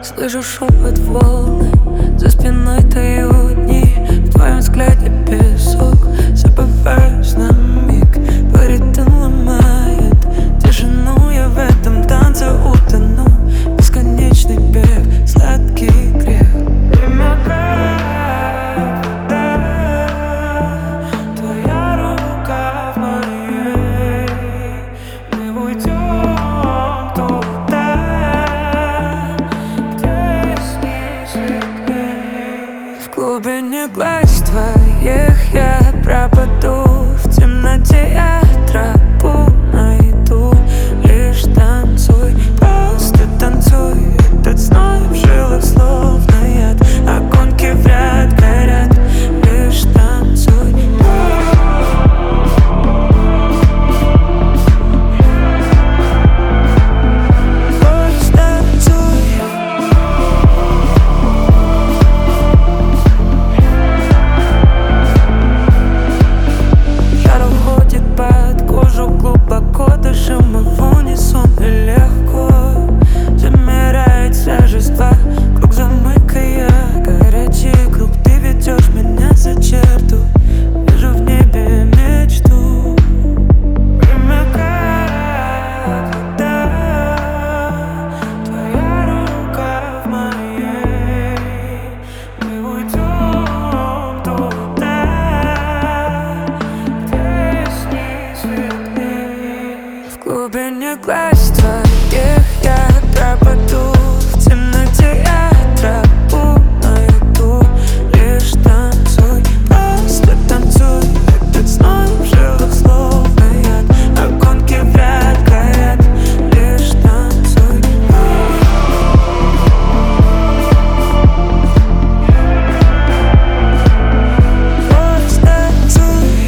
Слышу шум под волны, за спиной тают дни. В твоем взгляде песок, забываюсь на миг. По ритм ломает тишину, я в этом танце утону. Бесконечный бег, сладкий грех. Время как вода, твоя рука в моей. Мы уйдем туда, где светлей. В глубине глаз твоих я пропаду. В темноте я тропу найду. Лишь танцуй, просто танцуй. Этот зной в жилах словно яд. Огоньки в ряд горят. Лишь танцуй. Просто танцуй. Жар уходит под кожу, глубоко дышим мы в унисон. И легко замирает свежество. Круг замыкая, горячий круг. Ты ведешь меня за черту. Вижу в небе мечту. Время как вода, твоя рука в моей. Мы уйдем туда, где снизу светлей. В глубине глаз твоих я пропаду. В темноте я тропу найду. Лишь танцуй, просто танцуй. Этот зной в жилах словно яд. Огоньки в ряд горят. Лишь танцуй. Просто танцуй.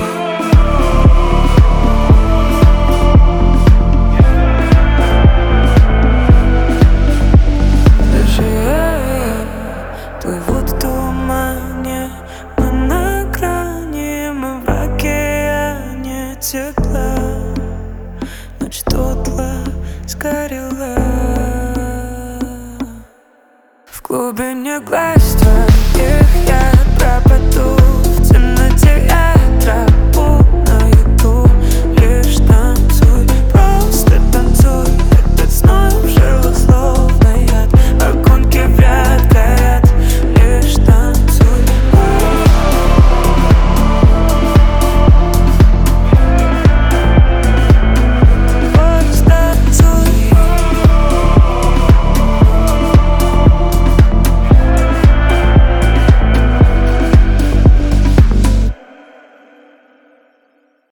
Даже я плыву в тумане. Мы на грани, мы в океане тепла. Ночь тутла, сгорела. В глубине глаз